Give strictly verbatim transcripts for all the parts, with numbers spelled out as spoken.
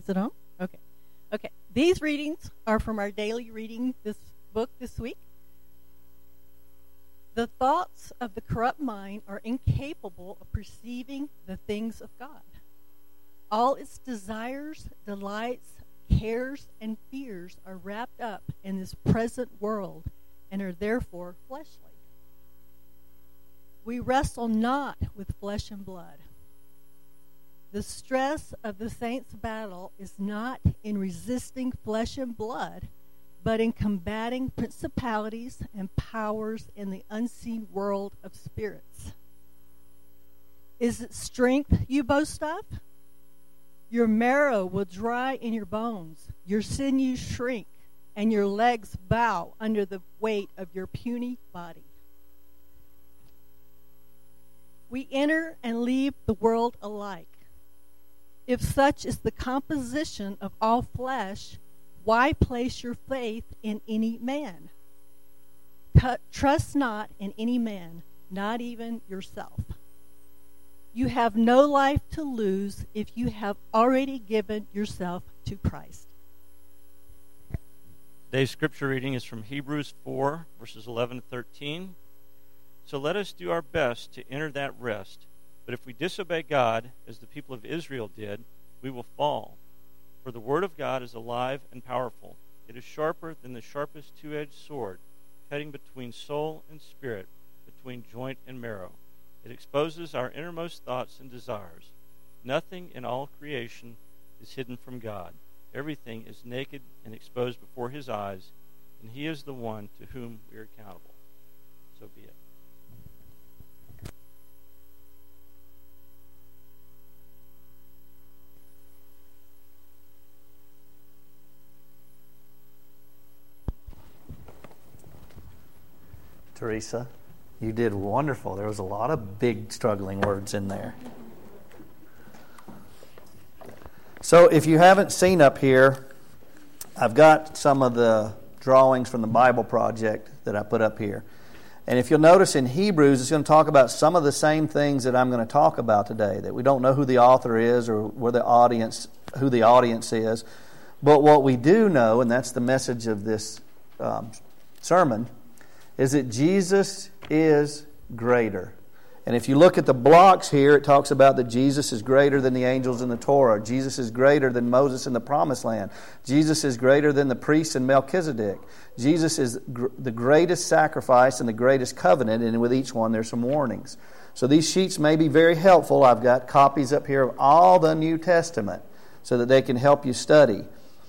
Is it on? Okay. Okay. These readings are from our daily reading this book this week. The thoughts of the corrupt mind are incapable of perceiving the things of God. All its desires, delights, cares, and fears are wrapped up in this present world and are therefore fleshly. We wrestle not with flesh and blood. The stress of the saints' battle is not in resisting flesh and blood, but in combating principalities and powers in the unseen world of spirits. Is it strength you boast of? Your marrow will dry in your bones, your sinews shrink, and your legs bow under the weight of your puny body. We enter and leave the world alike. If such is the composition of all flesh, why place your faith in any man? Trust not in any man, not even yourself. You have no life to lose if you have already given yourself to Christ. Today's scripture reading is from Hebrews four, verses eleven to thirteen. So let us do our best to enter that rest. But if we disobey God, as the people of Israel did, we will fall. For the word of God is alive and powerful. It is sharper than the sharpest two-edged sword, cutting between soul and spirit, between joint and marrow. It exposes our innermost thoughts and desires. Nothing in all creation is hidden from God. Everything is naked and exposed before his eyes, and he is the one to whom we are accountable. So be it. Teresa, you did wonderful. There was a lot of big struggling words in there. So if you haven't seen up here, I've got some of the drawings from the Bible Project that I put up here. And if you'll notice in Hebrews, it's going to talk about some of the same things that I'm going to talk about today, that we don't know who the author is or where the audience, who the audience is. But what we do know, and that's the message of this um, sermon, is that Jesus is greater. And if you look at the blocks here, it talks about that Jesus is greater than the angels in the Torah. Jesus is greater than Moses in the Promised Land. Jesus is greater than the priests in Melchizedek. Jesus is gr- the greatest sacrifice and the greatest covenant, and with each one there's some warnings. So these sheets may be very helpful. I've got copies up here of all the New Testament so that they can help you study.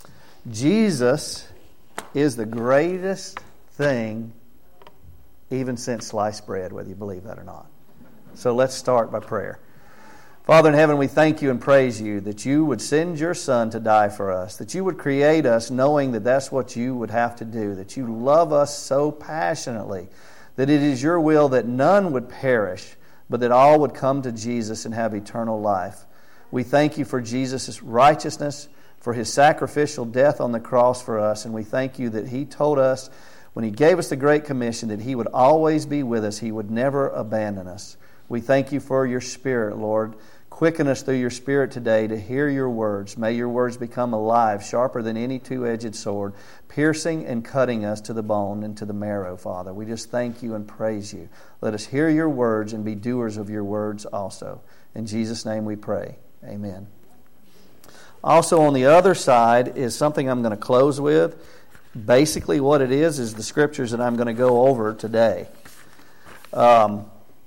Jesus is the greatest thing even since sliced bread, whether you believe that or not. So let's start by prayer. Father in heaven, we thank you and praise you that you would send your Son to die for us, that you would create us knowing that that's what you would have to do, that you love us so passionately, that it is your will that none would perish, but that all would come to Jesus and have eternal life. We thank you for Jesus' righteousness, for his sacrificial death on the cross for us, and we thank you that he told us when he gave us the Great Commission that he would always be with us. He would never abandon us. We thank you for your Spirit, Lord. Quicken us through your Spirit today to hear your words. May your words become alive, sharper than any two-edged sword, piercing and cutting us to the bone and to the marrow, Father. We just thank you and praise you. Let us hear your words and be doers of your words also. In Jesus' name we pray. Amen. Also on the other side is something I'm going to close with. Basically what it is is the scriptures that I'm going to go over today. Um,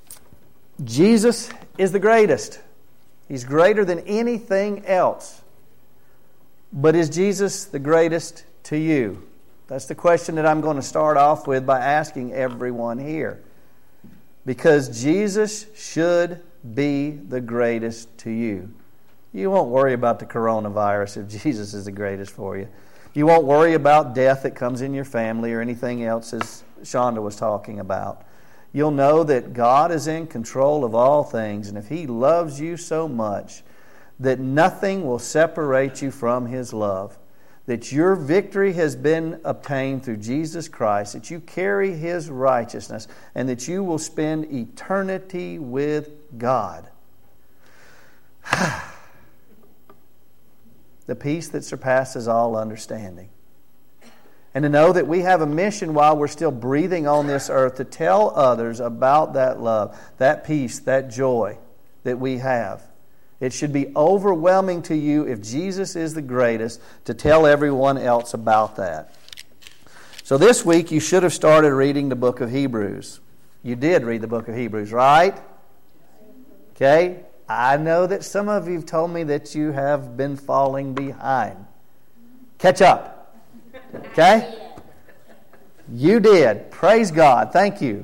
Jesus is the greatest. He's greater than anything else. But is Jesus the greatest to you? That's the question that I'm going to start off with by asking everyone here. Because Jesus should be the greatest to you. You won't worry about the coronavirus if Jesus is the greatest for you. You won't worry about death that comes in your family or anything else, as Shonda was talking about. You'll know that God is in control of all things, and if He loves you so much that nothing will separate you from His love, that your victory has been obtained through Jesus Christ, that you carry His righteousness, and that you will spend eternity with God. the peace that surpasses all understanding. And to know that we have a mission while we're still breathing on this earth to tell others about that love, that peace, that joy that we have. It should be overwhelming to you, if Jesus is the greatest, to tell everyone else about that. So this week you should have started reading the book of Hebrews. You did read the book of Hebrews, right? Okay? I know that some of you have told me that you have been falling behind. Catch up. Okay? You did. Praise God. Thank you.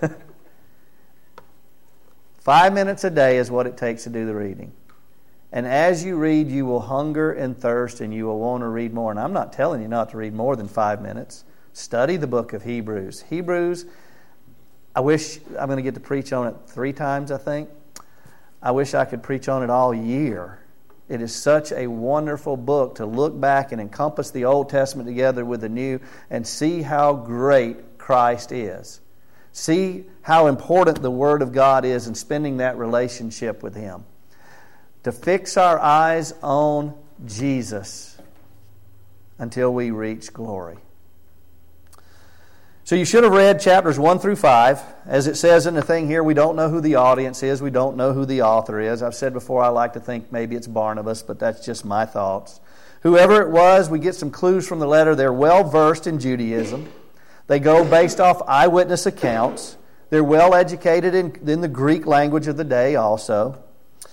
Five minutes a day is what it takes to do the reading. And as you read, you will hunger and thirst, and you will want to read more. And I'm not telling you not to read more than five minutes. Study the book of Hebrews. Hebrews, I wish I'm going to get to preach on it three times, I think. I wish I could preach on it all year. It is such a wonderful book to look back and encompass the Old Testament together with the New and see how great Christ is. See how important the Word of God is in spending that relationship with Him. To fix our eyes on Jesus until we reach glory. So you should have read chapters one through five. As it says in the thing here, we don't know who the audience is. We don't know who the author is. I've said before, I like to think maybe it's Barnabas, but that's just my thoughts. Whoever it was, we get some clues from the letter. They're well versed in Judaism. They go based off eyewitness accounts. They're well educated in, in the Greek language of the day also.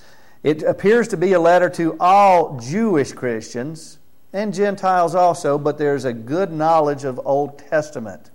It appears to be a letter to all Jewish Christians and Gentiles also, but there's a good knowledge of Old Testament.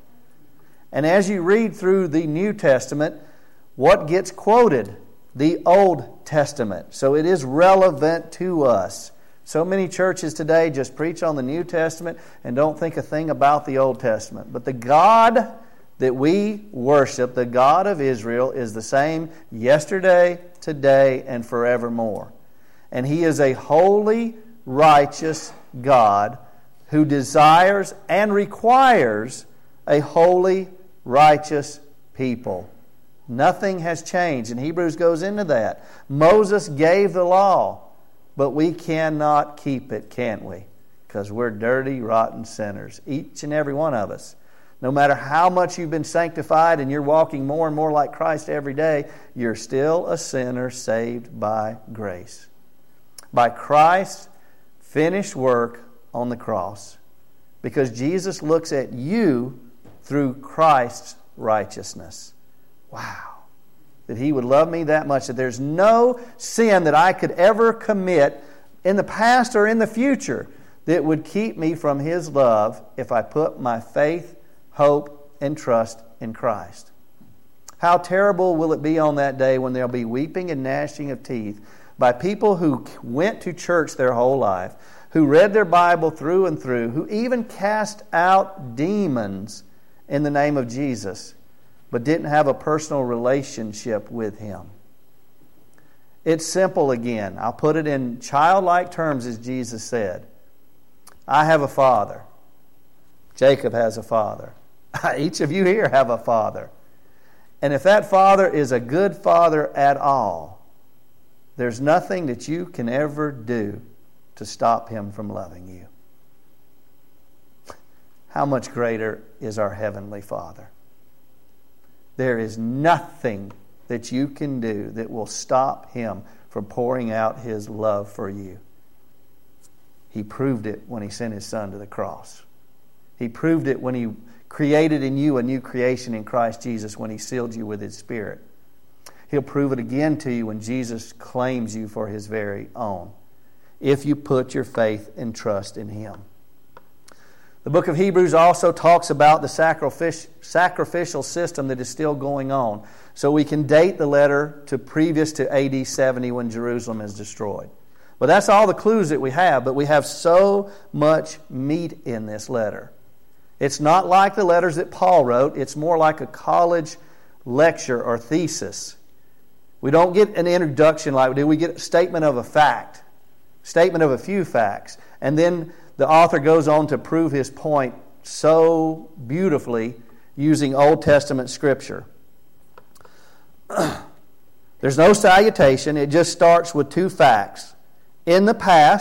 And as you read through the New Testament, what gets quoted? The Old Testament. So it is relevant to us. So many churches today just preach on the New Testament and don't think a thing about the Old Testament. But the God that we worship, the God of Israel, is the same yesterday, today, and forevermore. And He is a holy, righteous God who desires and requires a holy, righteous people. Nothing has changed. And Hebrews goes into that. Moses gave the law, but we cannot keep it, can't we? Because we're dirty, rotten sinners. Each and every one of us. No matter how much you've been sanctified and you're walking more and more like Christ every day, you're still a sinner saved by grace. By Christ's finished work on the cross. Because Jesus looks at you through Christ's righteousness. Wow. That He would love me that much. That there's no sin that I could ever commit in the past or in the future that would keep me from His love if I put my faith, hope, and trust in Christ. How terrible will it be on that day when there'll be weeping and gnashing of teeth by people who went to church their whole life, who read their Bible through and through, who even cast out demons in the name of Jesus, but didn't have a personal relationship with Him. It's simple again. I'll put it in childlike terms as Jesus said. I have a father. Jacob has a father. Each of you here have a father. And if that father is a good father at all, there's nothing that you can ever do to stop him from loving you. How much greater is our Heavenly Father? There is nothing that you can do that will stop Him from pouring out His love for you. He proved it when He sent His Son to the cross. He proved it when He created in you a new creation in Christ Jesus, when He sealed you with His Spirit. He'll prove it again to you when Jesus claims you for His very own, if you put your faith and trust in Him. The book of Hebrews also talks about the sacrificial system that is still going on. So we can date the letter to previous to A D seventy when Jerusalem is destroyed. But that's all the clues that we have. But we have so much meat in this letter. It's not like the letters that Paul wrote. It's more like a college lecture or thesis. We don't get an introduction like we do. We get a statement of a fact. Statement of a few facts. And then the author goes on to prove his point so beautifully using Old Testament Scripture. There's no salutation. It just starts with two facts. In the past,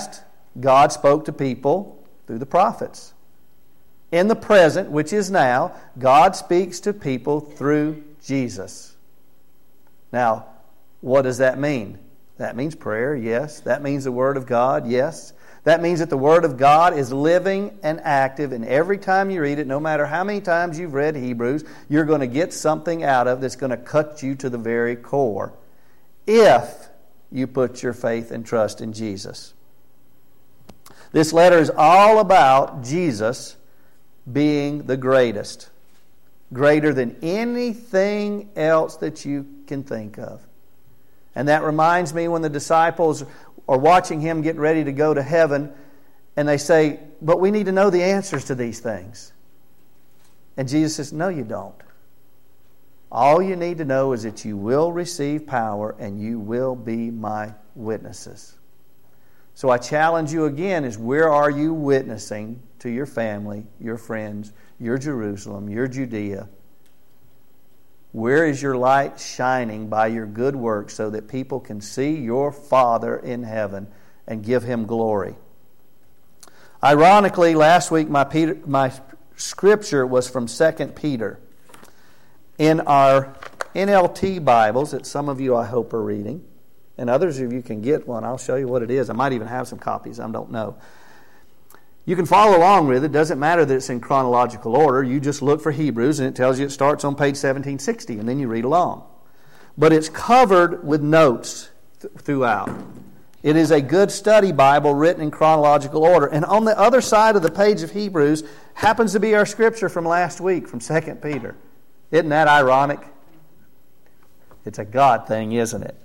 God spoke to people through the prophets. In the present, which is now, God speaks to people through Jesus. Now, what does that mean? That means prayer, yes. That means the Word of God, yes. That means that the Word of God is living and active, and every time you read it, no matter how many times you've read Hebrews, you're going to get something out of it that's going to cut you to the very core if you put your faith and trust in Jesus. This letter is all about Jesus being the greatest, greater than anything else that you can think of. And that reminds me when the disciples are watching Him get ready to go to heaven, and they say, but we need to know the answers to these things. And Jesus says, no, you don't. All you need to know is that you will receive power and you will be my witnesses. So I challenge you again, is where are you witnessing to your family, your friends, your Jerusalem, your Judea? Where is your light shining by your good works so that people can see your Father in heaven and give Him glory? Ironically, last week my, Peter, my scripture was from Second Peter. In our N L T Bibles that some of you I hope are reading, and others of you can get one. I'll show you what it is. I might even have some copies. I don't know. You can follow along with it. It doesn't matter that it's in chronological order. You just look for Hebrews, and it tells you it starts on page seventeen sixty, and then you read along. But it's covered with notes th- throughout. It is a good study Bible written in chronological order. And on the other side of the page of Hebrews happens to be our scripture from last week, from Second Peter. Isn't that ironic? It's a God thing, isn't it?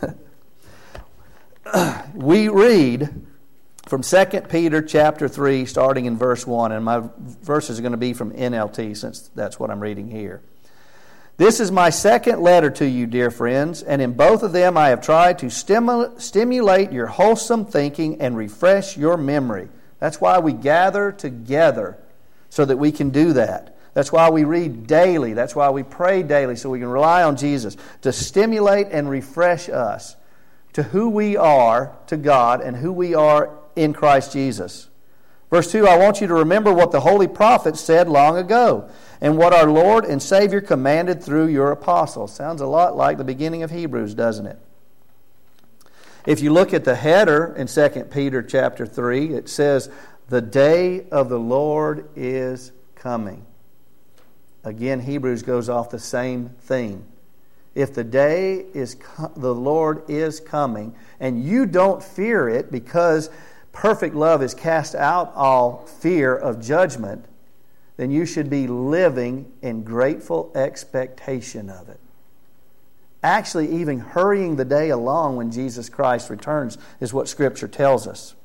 We read from Second Peter chapter three, starting in verse one, and my verses are going to be from N L T since that's what I'm reading here. This is my second letter to you, dear friends, and in both of them I have tried to stimul- stimulate your wholesome thinking and refresh your memory. That's why we gather together, so that we can do that. That's why we read daily. That's why we pray daily, so we can rely on Jesus to stimulate and refresh us to who we are to God and who we are in Christ Jesus. Verse two, I want you to remember what the holy prophets said long ago and what our Lord and Savior commanded through your apostles. Sounds a lot like the beginning of Hebrews, doesn't it? If you look at the header in Second Peter chapter three, it says, the day of the Lord is coming. Again, Hebrews goes off the same theme. If the day is the Lord is coming, and you don't fear it because perfect love has cast out all fear of judgment, then you should be living in grateful expectation of it. Actually, even hurrying the day along when Jesus Christ returns is what Scripture tells us.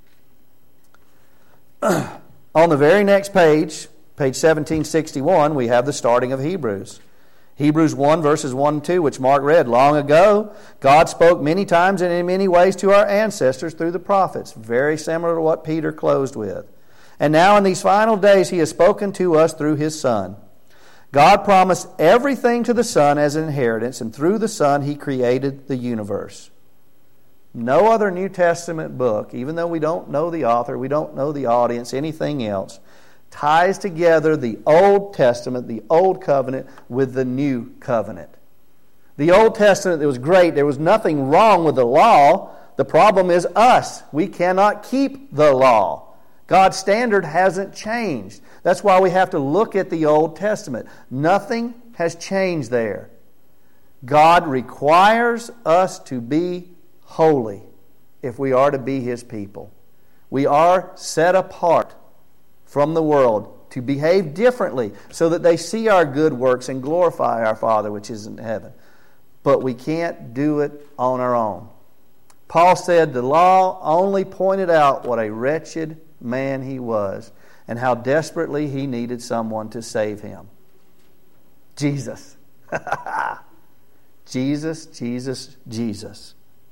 On the very next page, page seventeen sixty-one, we have the starting of Hebrews. Hebrews one, verses one and two, which Mark read. Long ago, God spoke many times and in many ways to our ancestors through the prophets. Very similar to what Peter closed with. And now in these final days, He has spoken to us through His Son. God promised everything to the Son as an inheritance, and through the Son He created the universe. No other New Testament book, even though we don't know the author, we don't know the audience, anything else, ties together the Old Testament, the Old Covenant, with the New Covenant. The Old Testament, it was great. There was nothing wrong with the law. The problem is us. We cannot keep the law. God's standard hasn't changed. That's why we have to look at the Old Testament. Nothing has changed there. God requires us to be holy if we are to be His people. We are set apart from the world to behave differently so that they see our good works and glorify our Father which is in heaven. But we can't do it on our own. Paul said the law only pointed out what a wretched man he was and how desperately he needed someone to save him. Jesus. Jesus, Jesus, Jesus.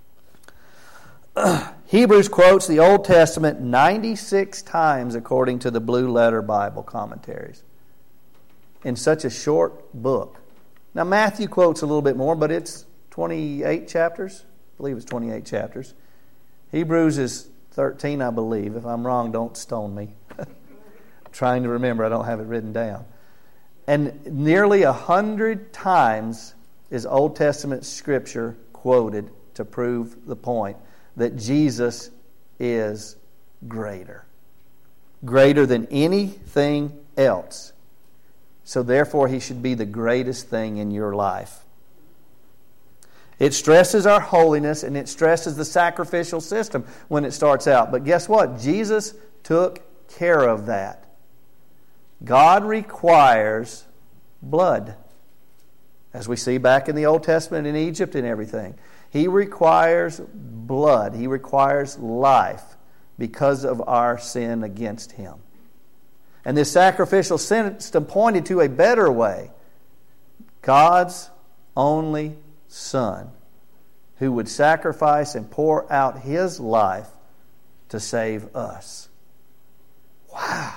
Hebrews quotes the Old Testament ninety-six times according to the Blue Letter Bible commentaries in such a short book. Now Matthew quotes a little bit more, but it's twenty-eight chapters. I believe it's twenty-eight chapters. Hebrews is thirteen, I believe. If I'm wrong, don't stone me. Trying to remember, I don't have it written down. And nearly a hundred times is Old Testament Scripture quoted to prove the point that Jesus is greater. Greater than anything else. So therefore, He should be the greatest thing in your life. It stresses our holiness and it stresses the sacrificial system when it starts out. But guess what? Jesus took care of that. God requires blood. As we see back in the Old Testament in Egypt and everything. He requires blood. He requires life because of our sin against Him. And this sacrificial system pointed to a better way. God's only Son, who would sacrifice and pour out His life to save us. Wow.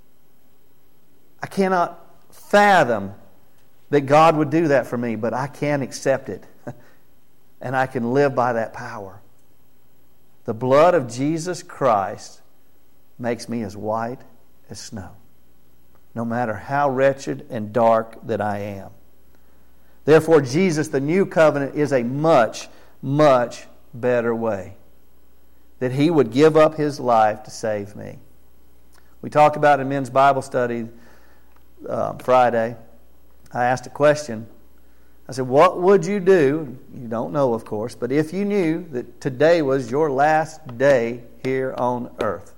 I cannot fathom that God would do that for me, but I can accept it. And I can live by that power. The blood of Jesus Christ makes me as white as snow, no matter how wretched and dark that I am. Therefore, Jesus, the new covenant, is a much, much better way. That He would give up His life to save me. We talked about in men's Bible study uh, Friday. I asked a question. I said, what would you do? You don't know, of course, but if you knew that today was your last day here on earth,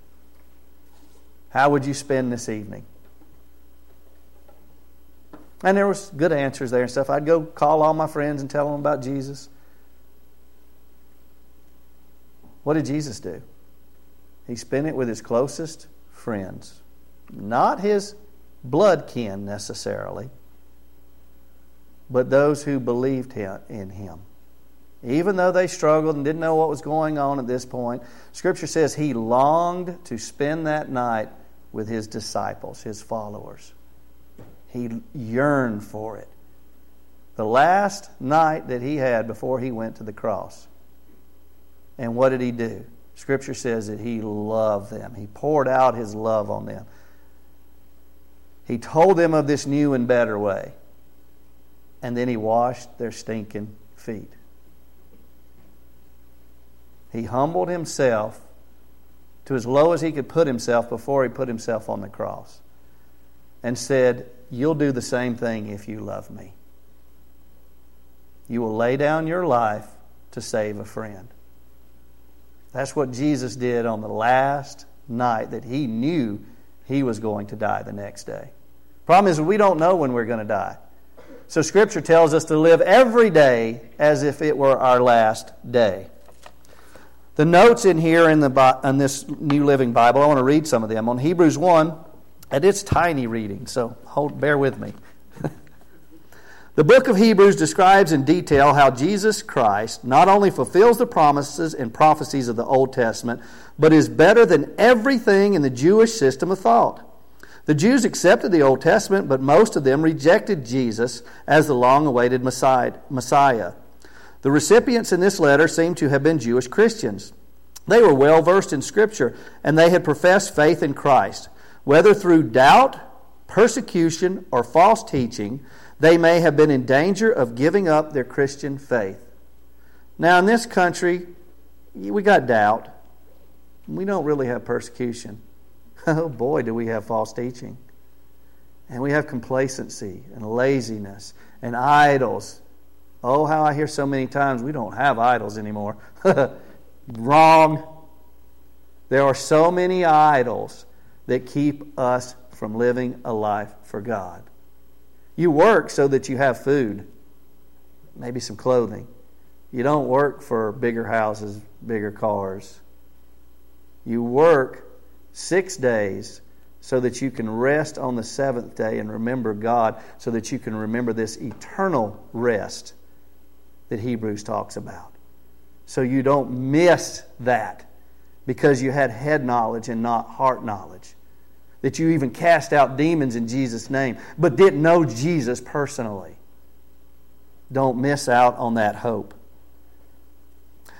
how would you spend this evening? And there was good answers there and stuff. I'd go call all my friends and tell them about Jesus. What did Jesus do? He spent it with His closest friends. Not His blood kin necessarily, but those who believed in Him. Even though they struggled and didn't know what was going on at this point, Scripture says He longed to spend that night with His disciples, His followers. He yearned for it. The last night that He had before He went to the cross. And what did He do? Scripture says that He loved them. He poured out His love on them. He told them of this new and better way. And then He washed their stinking feet. He humbled Himself to as low as He could put Himself before He put Himself on the cross. And said, you'll do the same thing if you love me. You will lay down your life to save a friend. That's what Jesus did on the last night that He knew He was going to die the next day. Problem is, we don't know when we're going to die. So Scripture tells us to live every day as if it were our last day. The notes in here in the in this New Living Bible, I want to read some of them. On Hebrews one, and it's tiny reading, so hold, bear with me. The book of Hebrews describes in detail how Jesus Christ not only fulfills the promises and prophecies of the Old Testament, but is better than everything in the Jewish system of thought. The Jews accepted the Old Testament, but most of them rejected Jesus as the long-awaited Messiah. The recipients in this letter seem to have been Jewish Christians. They were well versed in Scripture, and they had professed faith in Christ. Whether through doubt, persecution, or false teaching, they may have been in danger of giving up their Christian faith. Now, in this country, we got doubt. We don't really have persecution. Oh boy, do we have false teaching. And we have complacency and laziness and idols. Oh, how I hear so many times, we don't have idols anymore. Wrong. There are so many idols that keep us from living a life for God. You work so that you have food, maybe some clothing. You don't work for bigger houses, bigger cars. You work six days so that you can rest on the seventh day and remember God, so that you can remember this eternal rest that Hebrews talks about. So you don't miss that because you had head knowledge and not heart knowledge. That you even cast out demons in Jesus' name, but didn't know Jesus personally. Don't miss out on that hope.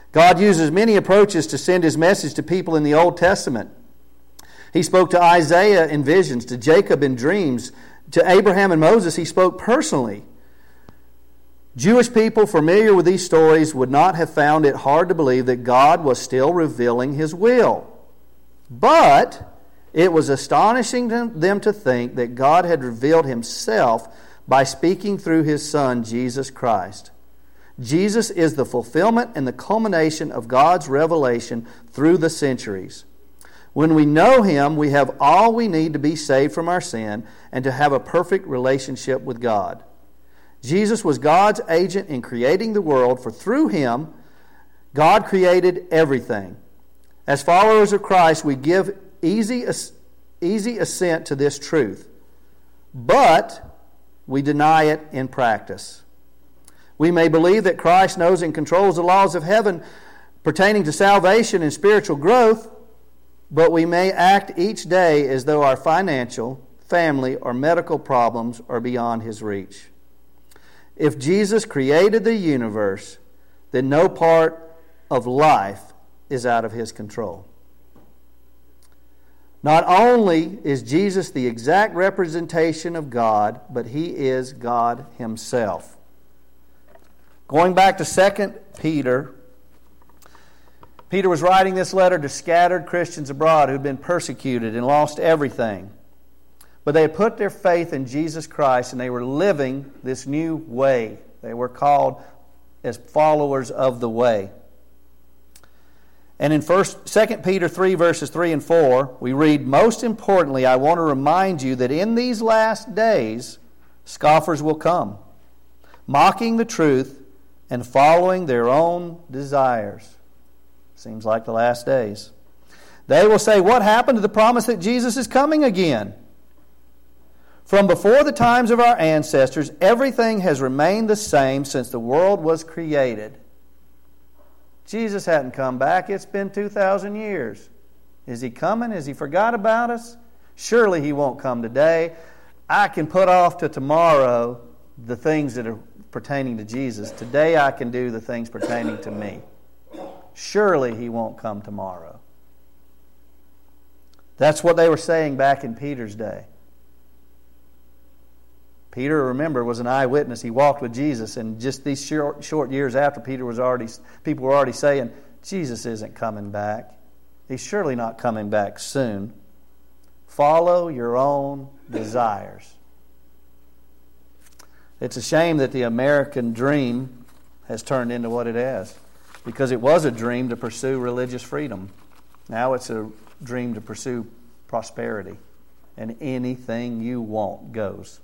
God uses many approaches to send His message to people in the Old Testament. He spoke to Isaiah in visions, to Jacob in dreams, to Abraham and Moses He spoke personally. Jewish people familiar with these stories would not have found it hard to believe that God was still revealing His will. But it was astonishing to them to think that God had revealed Himself by speaking through His Son, Jesus Christ. Jesus is the fulfillment and the culmination of God's revelation through the centuries. When we know Him, we have all we need to be saved from our sin and to have a perfect relationship with God. Jesus was God's agent in creating the world, for through Him, God created everything. As followers of Christ, we give easy, easy assent to this truth, but we deny it in practice. We may believe that Christ knows and controls the laws of heaven pertaining to salvation and spiritual growth, but we may act each day as though our financial, family, or medical problems are beyond His reach. If Jesus created the universe, then no part of life is out of His control. Not only is Jesus the exact representation of God, but He is God Himself. Going back to Second Peter, Peter was writing this letter to scattered Christians abroad who'd been persecuted and lost everything. But they had put their faith in Jesus Christ and they were living this new way. They were called as followers of the way. And in first, Second Peter three, verses three and four, we read, "Most importantly, I want to remind you that in these last days, scoffers will come, mocking the truth and following their own desires." Seems like the last days. "They will say, 'What happened to the promise that Jesus is coming again?' From before the times of our ancestors, everything has remained the same since the world was created." Jesus hadn't come back. It's been two thousand years. Is He coming? Has He forgot about us? Surely He won't come today. I can put off to tomorrow the things that are pertaining to Jesus. Today I can do the things pertaining to me. Surely He won't come tomorrow. That's what they were saying back in Peter's day. Peter, remember, was an eyewitness. He walked with Jesus, and just these short, short years after, Peter was already, people were already saying, Jesus isn't coming back. He's surely not coming back soon. Follow your own desires. It's a shame that the American dream has turned into what it has, because it was a dream to pursue religious freedom. Now it's a dream to pursue prosperity, and anything you want goes.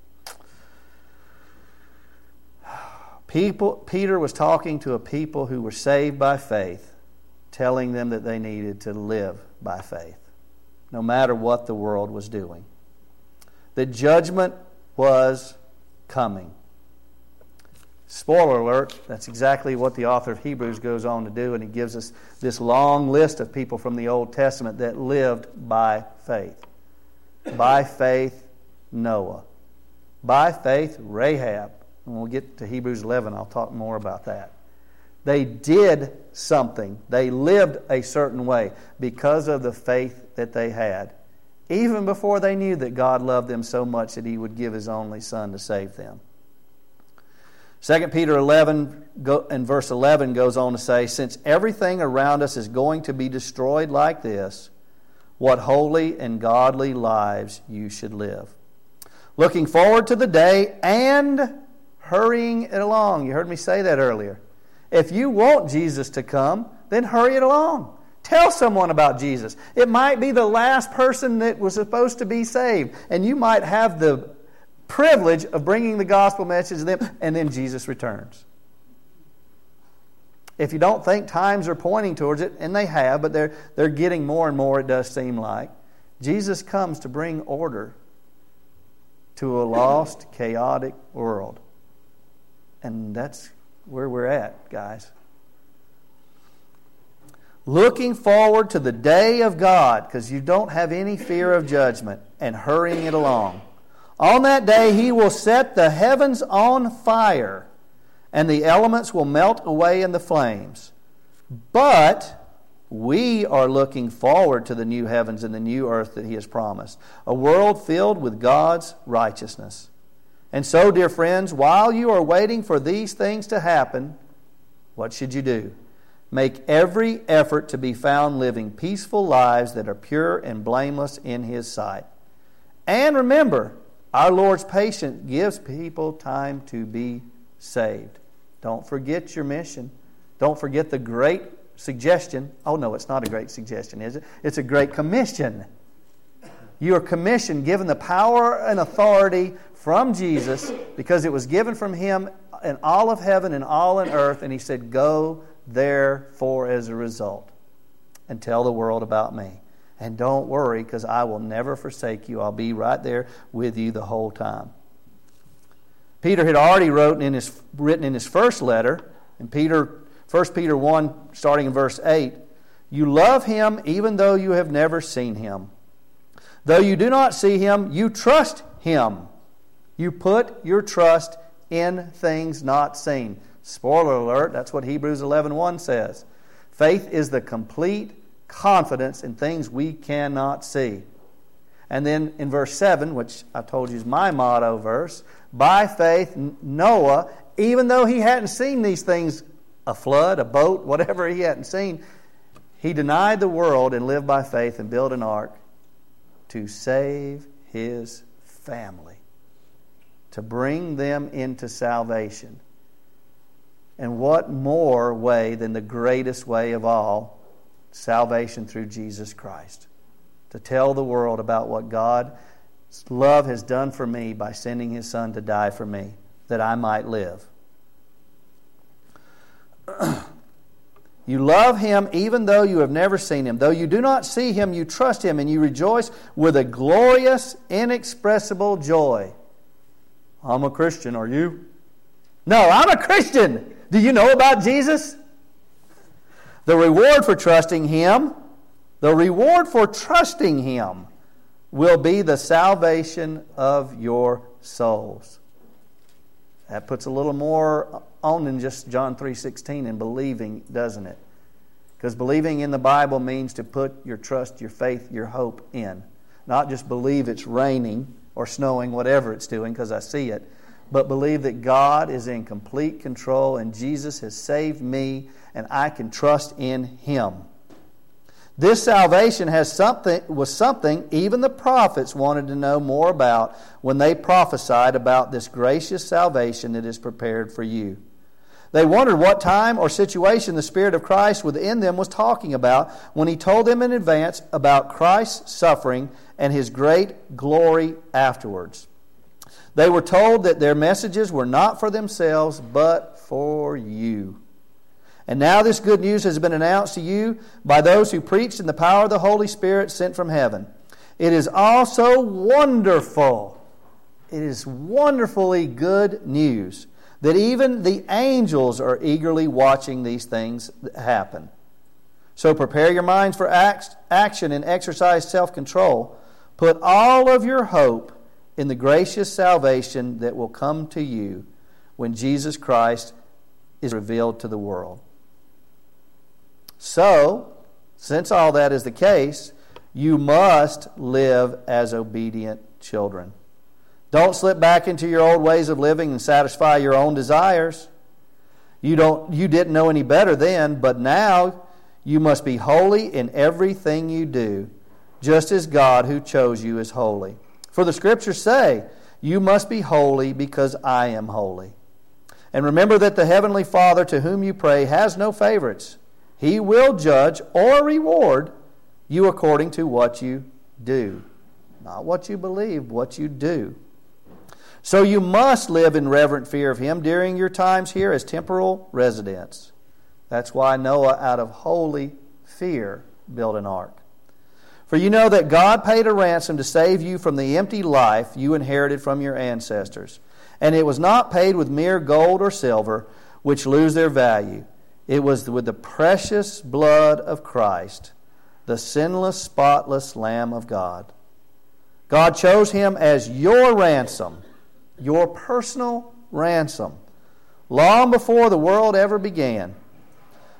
People, Peter was talking to a people who were saved by faith, telling them that they needed to live by faith, no matter what the world was doing. The judgment was coming. Spoiler alert, that's exactly what the author of Hebrews goes on to do, and he gives us this long list of people from the Old Testament that lived by faith. By faith, Noah. By faith, Rahab. When we'll get to Hebrews eleven, I'll talk more about that. They did something. They lived a certain way because of the faith that they had, even before they knew that God loved them so much that He would give His only Son to save them. Second Peter eleven and verse eleven goes on to say, "Since everything around us is going to be destroyed like this, what holy and godly lives you should live. Looking forward to the day and hurrying it along." You heard me say that earlier. If you want Jesus to come, then hurry it along. Tell someone about Jesus. It might be the last person that was supposed to be saved, and you might have the privilege of bringing the gospel message to them, and then Jesus returns. If you don't think times are pointing towards it, and they have, but they're, they're getting more and more, it does seem like, Jesus comes to bring order to a lost, chaotic world. And that's where we're at, guys. Looking forward to the day of God, because you don't have any fear of judgment, and hurrying it along. On that day He will set the heavens on fire, and the elements will melt away in the flames. But we are looking forward to the new heavens and the new earth that He has promised, a world filled with God's righteousness. And so, dear friends, while you are waiting for these things to happen, what should you do? Make every effort to be found living peaceful lives that are pure and blameless in His sight. And remember, our Lord's patience gives people time to be saved. Don't forget your mission. Don't forget the great suggestion. Oh no, it's not a great suggestion, is it? It's a great commission. You are commissioned, given the power and authority from Jesus, because it was given from Him in all of heaven and all in earth, and He said, go therefore as a result and tell the world about me. And don't worry, because I will never forsake you. I'll be right there with you the whole time. Peter had already wrote in his, written in his first letter, in Peter, First Peter one, starting in verse eight, you love Him even though you have never seen Him. Though you do not see Him, you trust Him. You put your trust in things not seen. Spoiler alert, that's what Hebrews eleven one says. Faith is the complete confidence in things we cannot see. And then in verse seven, which I told you is my motto verse, by faith Noah, even though he hadn't seen these things, a flood, a boat, whatever he hadn't seen, he denied the world and lived by faith and built an ark to save his family, to bring them into salvation. And what more way than the greatest way of all, salvation through Jesus Christ. To tell the world about what God's love has done for me by sending His Son to die for me, that I might live. You love Him even though you have never seen Him. Though you do not see Him, you trust Him, and you rejoice with a glorious, inexpressible joy. I'm a Christian, are you? No, I'm a Christian. Do you know about Jesus? The reward for trusting Him, the reward for trusting Him will be the salvation of your souls. That puts a little more on than just John three sixteen in believing, doesn't it? Because believing in the Bible means to put your trust, your faith, your hope in. Not just believe it's raining or snowing, whatever it's doing, because I see it, but believe that God is in complete control and Jesus has saved me and I can trust in Him. This salvation has something was something even the prophets wanted to know more about when they prophesied about this gracious salvation that is prepared for you. They wondered what time or situation the Spirit of Christ within them was talking about when He told them in advance about Christ's suffering and His great glory afterwards. They were told that their messages were not for themselves, but for you. And now this good news has been announced to you by those who preached in the power of the Holy Spirit sent from heaven. It is also wonderful. It is wonderfully good news that even the angels are eagerly watching these things happen. So prepare your minds for action and exercise self-control. Put all of your hope in the gracious salvation that will come to you when Jesus Christ is revealed to the world. So, since all that is the case, you must live as obedient children. Don't slip back into your old ways of living and satisfy your own desires. You don't you didn't know any better then, but now you must be holy in everything you do, just as God who chose you is holy. For the Scriptures say, you must be holy because I am holy. And remember that the Heavenly Father to whom you pray has no favorites. He will judge or reward you according to what you do. Not what you believe, what you do. So you must live in reverent fear of Him during your times here as temporal residents. That's why Noah, out of holy fear, built an ark. For you know that God paid a ransom to save you from the empty life you inherited from your ancestors. And it was not paid with mere gold or silver, which lose their value. It was with the precious blood of Christ, the sinless, spotless Lamb of God. God chose Him as your ransom, your personal ransom, long before the world ever began.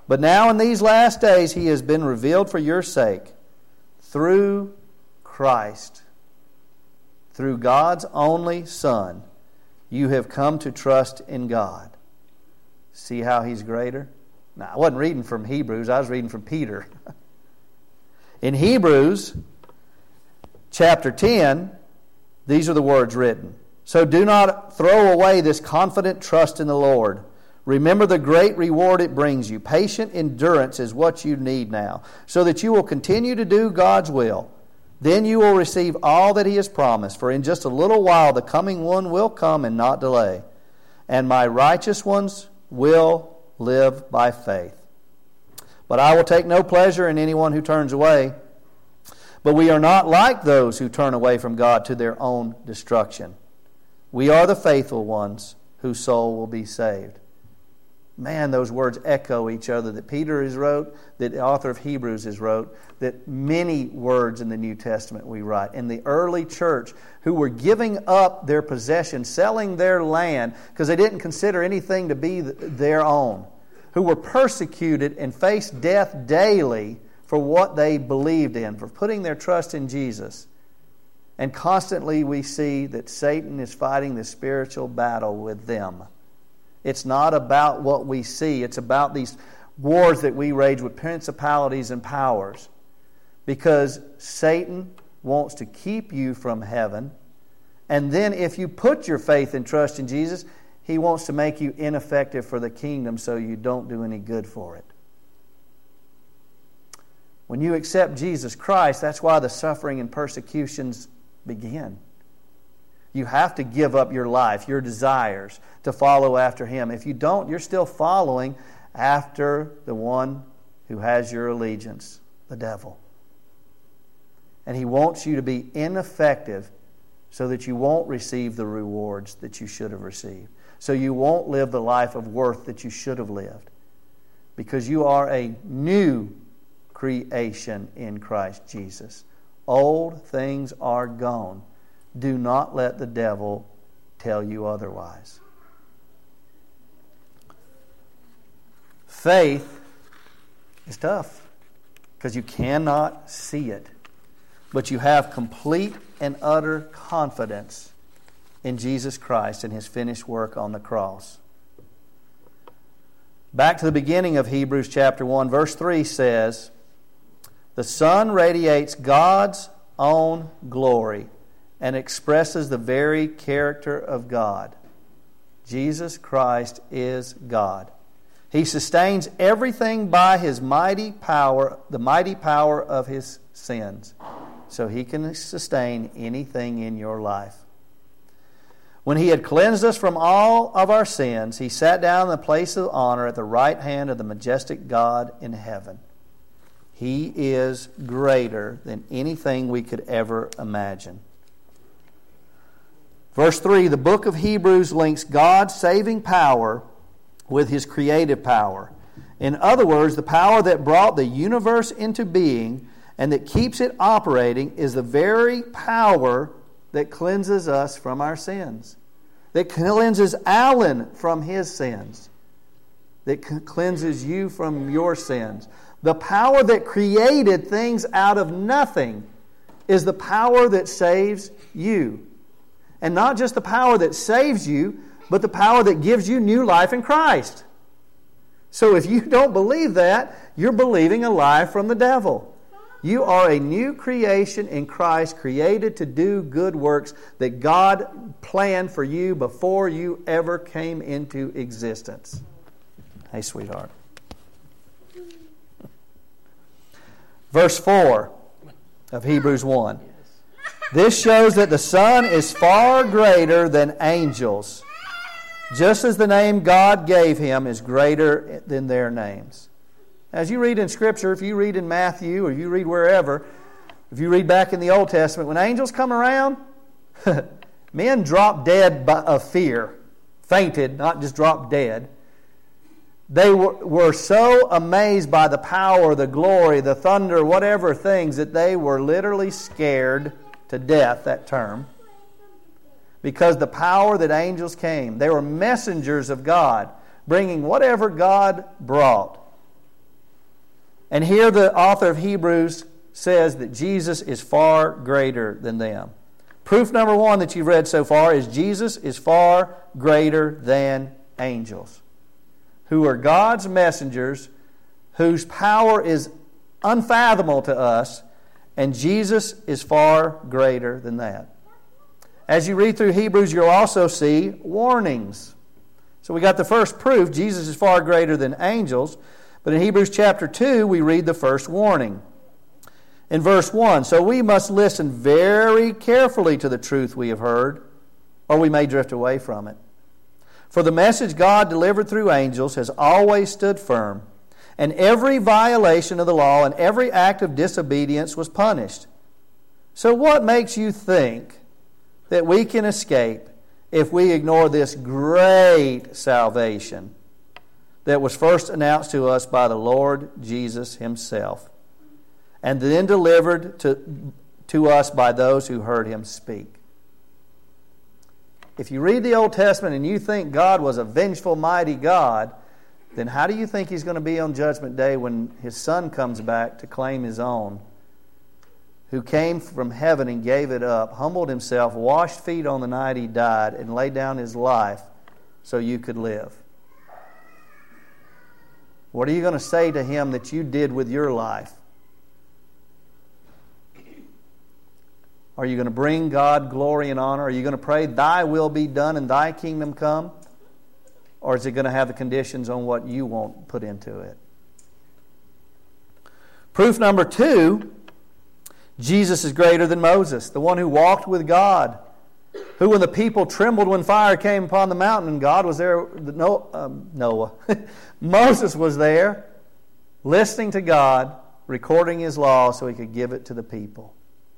But now in these last days he has been revealed for your sake through Christ. Through God's only Son, you have come to trust in God. See how he's greater? Now, I wasn't reading from Hebrews, I was reading from Peter. In Hebrews chapter ten, these are the words written. So do not throw away this confident trust in the Lord. Remember the great reward it brings you. Patient endurance is what you need now, so that you will continue to do God's will. Then you will receive all that he has promised. For in just a little while the coming one will come and not delay. And my righteous ones will live by faith. But I will take no pleasure in anyone who turns away. But we are not like those who turn away from God to their own destruction. We are the faithful ones whose soul will be saved. Man, those words echo each other that Peter has wrote, that the author of Hebrews has wrote, that many words in the New Testament we write. In the early church, who were giving up their possessions, selling their land, because they didn't consider anything to be their own, who were persecuted and faced death daily for what they believed in, for putting their trust in Jesus. And constantly we see that Satan is fighting the spiritual battle with them. It's not about what we see. It's about these wars that we wage with principalities and powers. Because Satan wants to keep you from heaven. And then if you put your faith and trust in Jesus, he wants to make you ineffective for the kingdom so you don't do any good for it. When you accept Jesus Christ, that's why the suffering and persecutions begin. You have to give up your life, your desires, to follow after him. If you don't, you're still following after the one who has your allegiance, the devil. And he wants you to be ineffective so that you won't receive the rewards that you should have received. So you won't live the life of worth that you should have lived. Because you are a new creation in Christ Jesus. Old things are gone. Do not let the devil tell you otherwise. Faith is tough because you cannot see it. But you have complete and utter confidence in Jesus Christ and his finished work on the cross. Back to the beginning of Hebrews chapter one, verse three says, the Son radiates God's own glory and expresses the very character of God. Jesus Christ is God. He sustains everything by his mighty power, the mighty power of his sins. So he can sustain anything in your life. When he had cleansed us from all of our sins, he sat down in the place of honor at the right hand of the majestic God in heaven. He is greater than anything we could ever imagine. Verse three, the book of Hebrews links God's saving power with his creative power. In other words, the power that brought the universe into being and that keeps it operating is the very power that cleanses us from our sins, that cleanses Alan from his sins, that cleanses you from your sins. The power that created things out of nothing is the power that saves you. And not just the power that saves you, but the power that gives you new life in Christ. So if you don't believe that, you're believing a lie from the devil. You are a new creation in Christ, created to do good works that God planned for you before you ever came into existence. Hey, sweetheart. Verse four of Hebrews one. This shows that the Son is far greater than angels, just as the name God gave him is greater than their names. As you read in Scripture, if you read in Matthew or you read wherever, if you read back in the Old Testament, when angels come around, men drop dead of fear, fainted, not just drop dead. They were, were so amazed by the power, the glory, the thunder, whatever things, that they were literally scared to death, that term, because the power that angels came. They were messengers of God, bringing whatever God brought. And here the author of Hebrews says that Jesus is far greater than them. Proof number one that you've read so far is Jesus is far greater than angels, who are God's messengers, whose power is unfathomable to us, and Jesus is far greater than that. As you read through Hebrews, you'll also see warnings. So we got the first proof, Jesus is far greater than angels. But in Hebrews chapter two, we read the first warning. In verse one, so we must listen very carefully to the truth we have heard, or we may drift away from it. For the message God delivered through angels has always stood firm, and every violation of the law and every act of disobedience was punished. So what makes you think that we can escape if we ignore this great salvation that was first announced to us by the Lord Jesus Himself, and then delivered to, to us by those who heard Him speak? If you read the Old Testament and you think God was a vengeful, mighty God, then how do you think He's going to be on Judgment Day when His Son comes back to claim His own, who came from heaven and gave it up, humbled Himself, washed feet on the night He died, and laid down His life so you could live? What are you going to say to Him that you did with your life? Are you going to bring God glory and honor? Are you going to pray, Thy will be done and Thy kingdom come? Or is it going to have the conditions on what you want put into it? Proof number two, Jesus is greater than Moses, the one who walked with God, who when the people trembled when fire came upon the mountain, and God was there, no, um, Noah, Moses was there, listening to God, recording His law so He could give it to the people.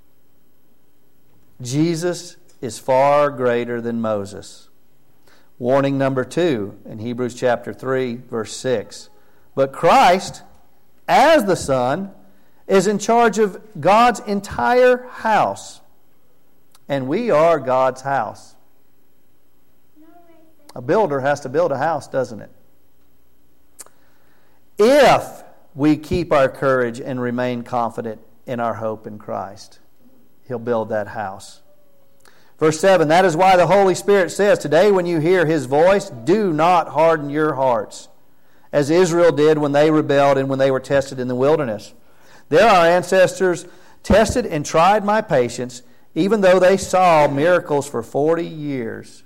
Jesus is far greater than Moses. Warning number two in Hebrews chapter three, verse six. But Christ, as the Son, is in charge of God's entire house. And we are God's house. A builder has to build a house, doesn't it? If we keep our courage and remain confident in our hope in Christ, He'll build that house. Verse seven, that is why the Holy Spirit says, today when you hear His voice, do not harden your hearts, as Israel did when they rebelled and when they were tested in the wilderness. There our ancestors tested and tried my patience, even though they saw miracles for forty years.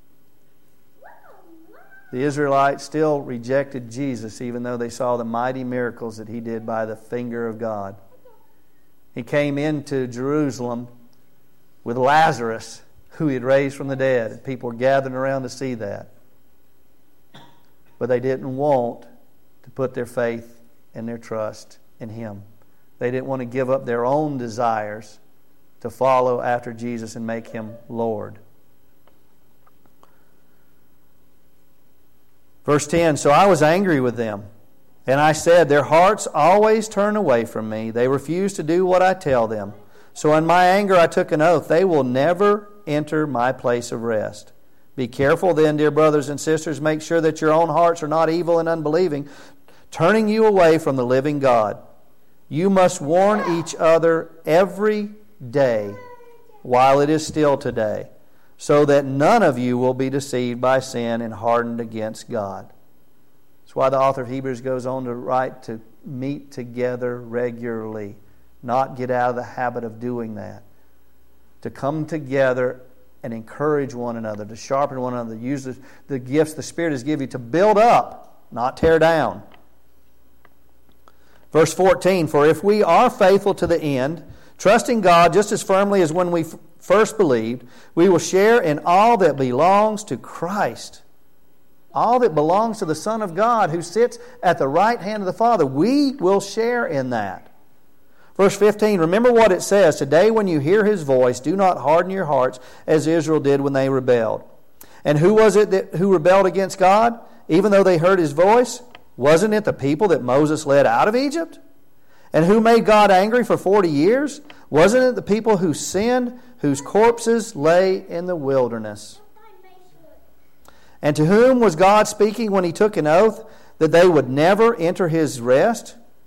The Israelites still rejected Jesus, even though they saw the mighty miracles that He did by the finger of God. He came into Jerusalem with Lazarus, who He had raised from the dead. People were gathering around to see that. But they didn't want to put their faith and their trust in Him. They didn't want to give up their own desires to follow after Jesus and make Him Lord. Verse ten, so I was angry with them, and I said, their hearts always turn away from me. They refuse to do what I tell them. So in my anger I took an oath, they will never enter my place of rest. Be careful then, dear brothers and sisters, make sure that your own hearts are not evil and unbelieving, turning you away from the living God. You must warn each other every day while it is still today, so that none of you will be deceived by sin and hardened against God. That's why the author of Hebrews goes on to write to meet together regularly, not get out of the habit of doing that. To come together and encourage one another, to sharpen one another, use the, the gifts the Spirit has given you to build up, not tear down. Verse fourteen, for if we are faithful to the end, trusting God just as firmly as when we f- first believed, we will share in all that belongs to Christ. All that belongs to the Son of God who sits at the right hand of the Father. We will share in that. Verse fifteen, remember what it says, today when you hear His voice, do not harden your hearts as Israel did when they rebelled. And who was it that who rebelled against God, even though they heard His voice? Wasn't it the people that Moses led out of Egypt? And who made God angry for forty years? Wasn't it the people who sinned, whose corpses lay in the wilderness? And to whom was God speaking when He took an oath that they would never enter His rest?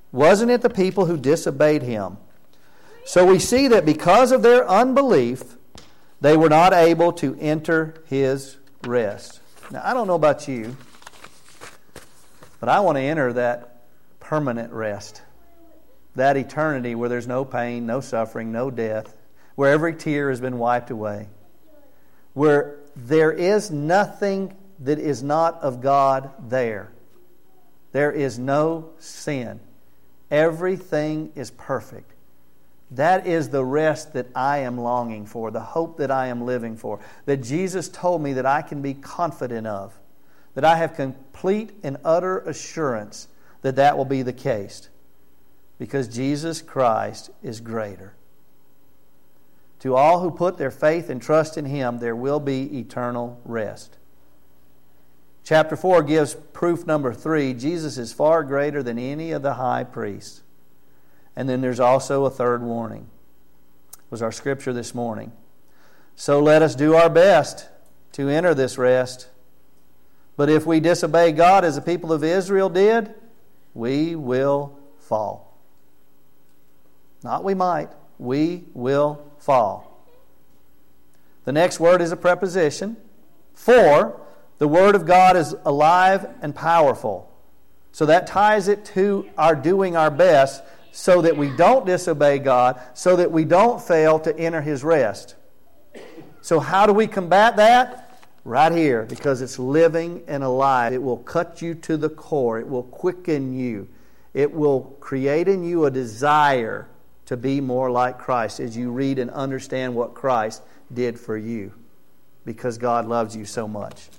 Wasn't it the people who disobeyed Him? So we see that because of their unbelief, they were not able to enter His rest. Now, I don't know about you, but I want to enter that permanent rest. That eternity where there's no pain, no suffering, no death. Where every tear has been wiped away. Where there is nothing that is not of God there. There is no sin. Everything is perfect. That is the rest that I am longing for, the hope that I am living for, that Jesus told me that I can be confident of, that I have complete and utter assurance that that will be the case, because Jesus Christ is greater. To all who put their faith and trust in Him, there will be eternal rest. Chapter four gives proof number three. Jesus is far greater than any of the high priests. And then there's also a third warning. It was our scripture this morning. So let us do our best to enter this rest. But if we disobey God as the people of Israel did, we will fall. Not we might, we will fall. The next word is a preposition. For the Word of God is alive and powerful. So that ties it to our doing our best so that we don't disobey God, so that we don't fail to enter His rest. So how do we combat that? Right here, because it's living and alive. It will cut you to the core. It will quicken you. It will create in you a desire to be more like Christ as you read and understand what Christ did for you, because God loves you so much.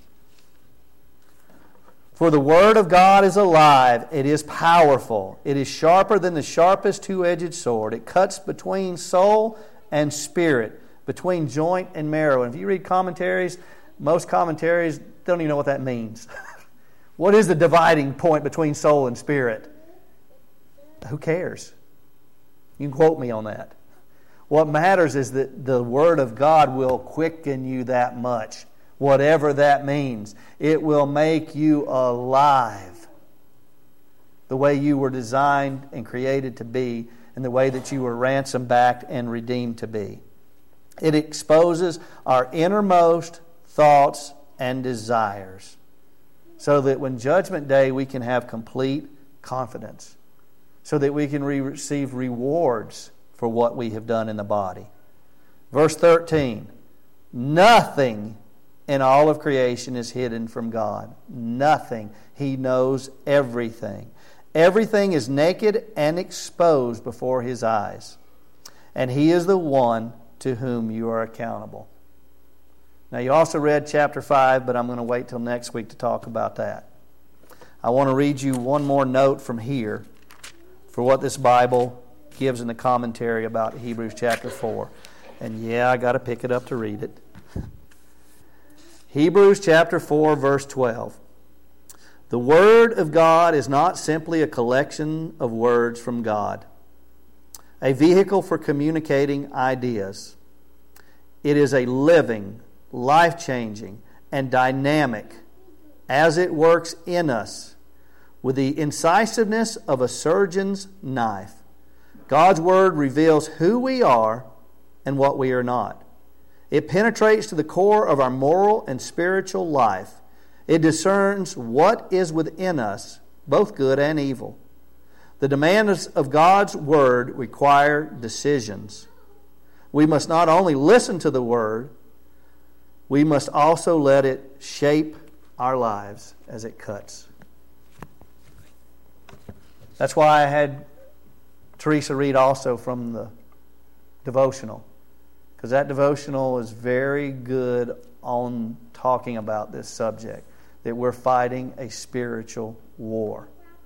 For the Word of God is alive, it is powerful, it is sharper than the sharpest two-edged sword. It cuts between soul and spirit, between joint and marrow. And if you read commentaries, most commentaries don't even know what that means. What is the dividing point between soul and spirit? Who cares? You can quote me on that. What matters is that the Word of God will quicken you that much. Whatever that means. It will make you alive. The way you were designed and created to be, and the way that you were ransomed back and redeemed to be. It exposes our innermost thoughts and desires, so that when Judgment Day we can have complete confidence, so that we can re- receive rewards for what we have done in the body. Verse thirteen, nothing in all of creation is hidden from God. Nothing. He knows everything. Everything is naked and exposed before His eyes. And He is the one to whom you are accountable. Now you also read chapter five, but I'm going to wait till next week to talk about that. I want to read you one more note from here for what this Bible gives in the commentary about Hebrews chapter four. And yeah, I got to pick it up to read it. Hebrews chapter four, verse twelve. The Word of God is not simply a collection of words from God, a vehicle for communicating ideas. It is a living, life-changing, and dynamic, as it works in us, with the incisiveness of a surgeon's knife. God's Word reveals who we are and what we are not. It penetrates to the core of our moral and spiritual life. It discerns what is within us, both good and evil. The demands of God's Word require decisions. We must not only listen to the Word, we must also let it shape our lives as it cuts. That's why I had Teresa read also from the devotional, because that devotional is very good on talking about this subject, that we're fighting a spiritual war.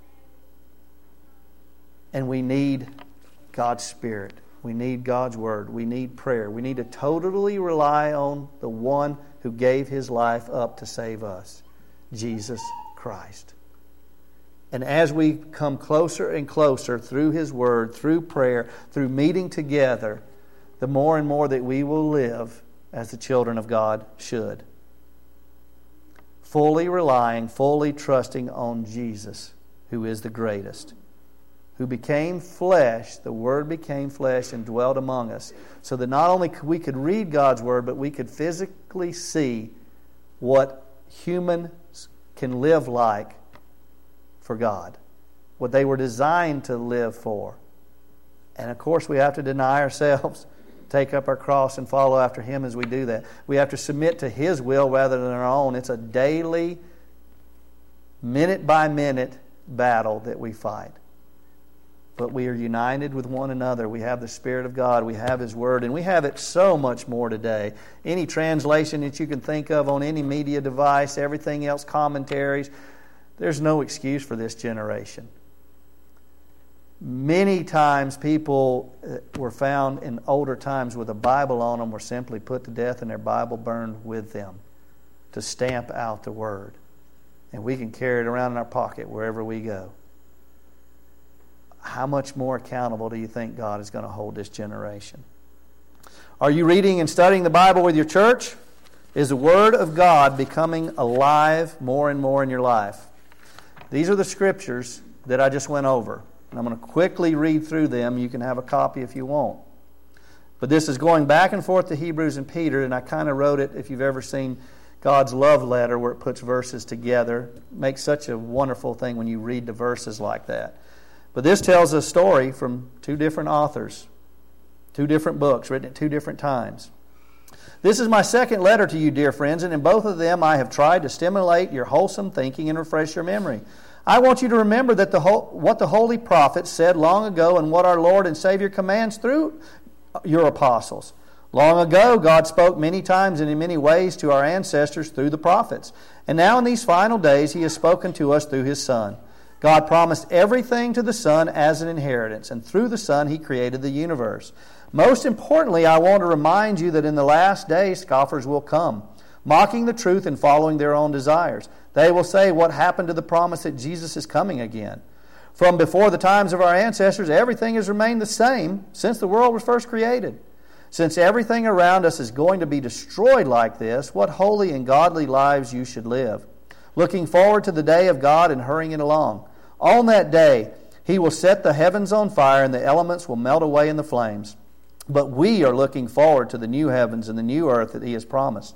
And we need God's Spirit. We need God's Word. We need prayer. We need to totally rely on the one who gave His life up to save us, Jesus Christ. And as we come closer and closer through His Word, through prayer, through meeting together, the more and more that we will live as the children of God should. Fully relying, fully trusting on Jesus, who is the greatest. who became flesh, the Word became flesh and dwelt among us, so that not only we could read God's Word, but we could physically see what humans can live like for God, what they were designed to live for. And of course, we have to deny ourselves, take up our cross, and follow after Him as we do that. We have to submit to His will rather than our own. It's a daily, minute-by-minute battle that we fight. But we are united with one another. We have the Spirit of God. We have His Word. And we have it so much more today. Any translation that you can think of on any media device, everything else, commentaries, there's no excuse for this generation. Many times people were found in older times with a Bible on them were simply put to death and their Bible burned with them to stamp out the Word. And we can carry it around in our pocket wherever we go. How much more accountable do you think God is going to hold this generation? Are you reading and studying the Bible with your church? Is the Word of God becoming alive more and more in your life? These are the scriptures that I just went over. And I'm going to quickly read through them. You can have a copy if you want. But this is going back and forth to Hebrews and Peter, and I kind of wrote it, if you've ever seen God's love letter where it puts verses together. It makes such a wonderful thing when you read the verses like that. But this tells a story from two different authors, two different books written at two different times. This is my second letter to you, dear friends, and in both of them I have tried to stimulate your wholesome thinking and refresh your memory. I want you to remember that the whole, what the holy prophets said long ago and what our Lord and Savior commands through your apostles. Long ago, God spoke many times and in many ways to our ancestors through the prophets. And now in these final days, He has spoken to us through His Son. God promised everything to the Son as an inheritance, and through the Son He created the universe. Most importantly, I want to remind you that in the last days scoffers will come, mocking the truth and following their own desires. They will say, what happened to the promise that Jesus is coming again? From before the times of our ancestors, everything has remained the same since the world was first created. Since everything around us is going to be destroyed like this, what holy and godly lives you should live. Looking forward to the day of God and hurrying it along. On that day, He will set the heavens on fire and the elements will melt away in the flames. But we are looking forward to the new heavens and the new earth that He has promised.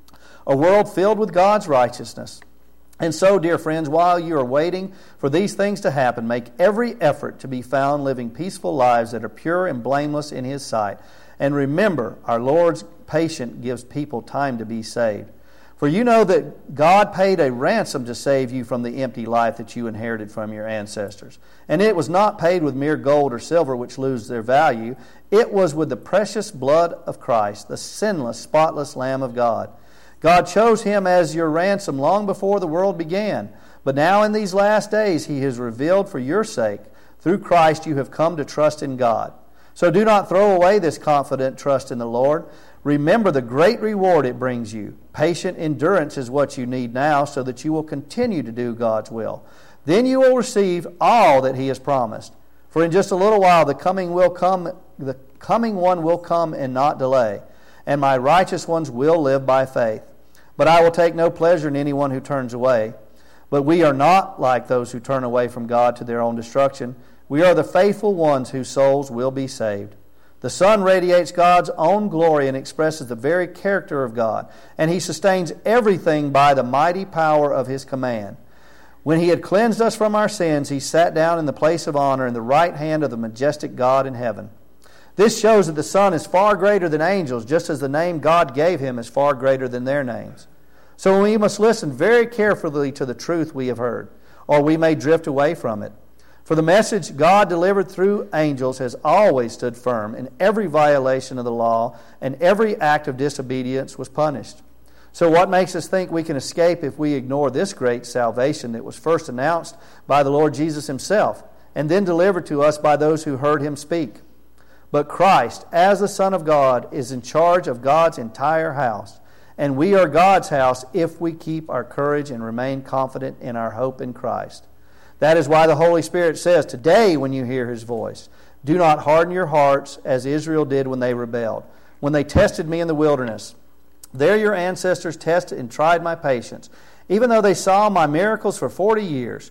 A world filled with God's righteousness. And so, dear friends, while you are waiting for these things to happen, make every effort to be found living peaceful lives that are pure and blameless in His sight. And remember, our Lord's patience gives people time to be saved. For you know that God paid a ransom to save you from the empty life that you inherited from your ancestors. And it was not paid with mere gold or silver, which lose their value. It was with the precious blood of Christ, the sinless, spotless Lamb of God. God chose Him as your ransom long before the world began. But now in these last days He has revealed for your sake. Through Christ you have come to trust in God. So do not throw away this confident trust in the Lord. Remember the great reward it brings you. Patient endurance is what you need now so that you will continue to do God's will. Then you will receive all that He has promised. For in just a little while the coming will come, the coming one will come and not delay, and my righteous ones will live by faith. But I will take no pleasure in anyone who turns away. But we are not like those who turn away from God to their own destruction. We are the faithful ones whose souls will be saved. The Son radiates God's own glory and expresses the very character of God, and He sustains everything by the mighty power of His command. When He had cleansed us from our sins, He sat down in the place of honor in the right hand of the majestic God in heaven. This shows that the Son is far greater than angels, just as the name God gave Him is far greater than their names. So we must listen very carefully to the truth we have heard, or we may drift away from it. For the message God delivered through angels has always stood firm, and every violation of the law and every act of disobedience was punished. So what makes us think we can escape if we ignore this great salvation that was first announced by the Lord Jesus Himself, and then delivered to us by those who heard Him speak? But Christ, as the Son of God, is in charge of God's entire house, and we are God's house if we keep our courage and remain confident in our hope in Christ. That is why the Holy Spirit says, today when you hear His voice, do not harden your hearts as Israel did when they rebelled, when they tested me in the wilderness. There your ancestors tested and tried my patience, even though they saw my miracles for forty years.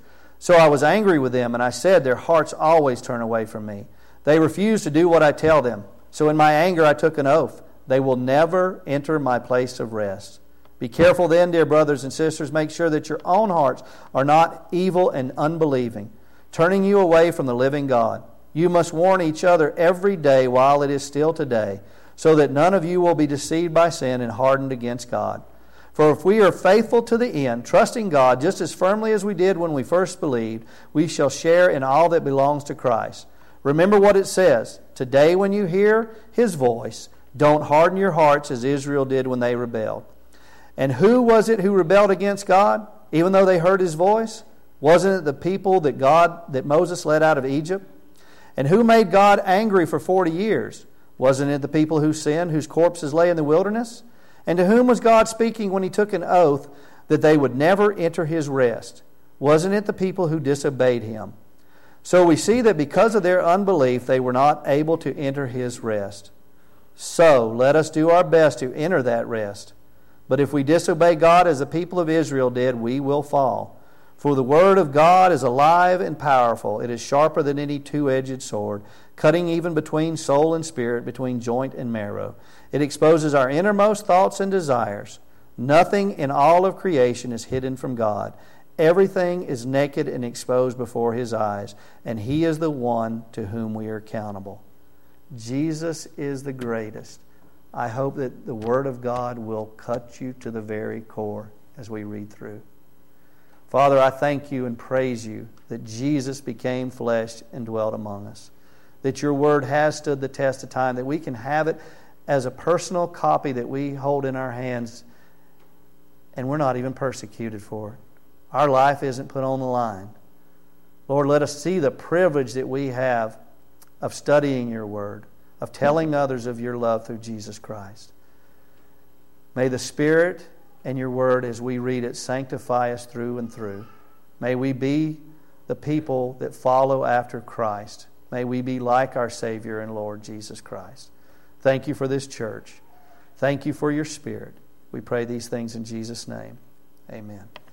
So I was angry with them, and I said, their hearts always turn away from me. They refuse to do what I tell them. So in my anger I took an oath. They will never enter my place of rest. Be careful then, dear brothers and sisters. Make sure that your own hearts are not evil and unbelieving, turning you away from the living God. You must warn each other every day while it is still today, so that none of you will be deceived by sin and hardened against God. For if we are faithful to the end, trusting God just as firmly as we did when we first believed, we shall share in all that belongs to Christ. Remember what it says, today when you hear His voice, don't harden your hearts as Israel did when they rebelled. And who was it who rebelled against God, even though they heard His voice? Wasn't it the people that God, that Moses led out of Egypt? And who made God angry for forty years? Wasn't it the people who sinned, whose corpses lay in the wilderness? And to whom was God speaking when He took an oath that they would never enter His rest? Wasn't it the people who disobeyed Him? So we see that because of their unbelief, they were not able to enter His rest. So let us do our best to enter that rest. But if we disobey God as the people of Israel did, we will fall. For the word of God is alive and powerful. It is sharper than any two-edged sword, cutting even between soul and spirit, between joint and marrow. It exposes our innermost thoughts and desires. Nothing in all of creation is hidden from God. Everything is naked and exposed before His eyes, and He is the one to whom we are accountable. Jesus is the greatest. I hope that the Word of God will cut you to the very core as we read through. Father, I thank You and praise You that Jesus became flesh and dwelt among us, that Your Word has stood the test of time, that we can have it as a personal copy that we hold in our hands, and we're not even persecuted for it. Our life isn't put on the line. Lord, let us see the privilege that we have of studying Your Word, of telling others of Your love through Jesus Christ. May the Spirit and Your Word, as we read it, sanctify us through and through. May we be the people that follow after Christ. May we be like our Savior and Lord Jesus Christ. Thank You for this church. Thank You for Your Spirit. We pray these things in Jesus' name. Amen.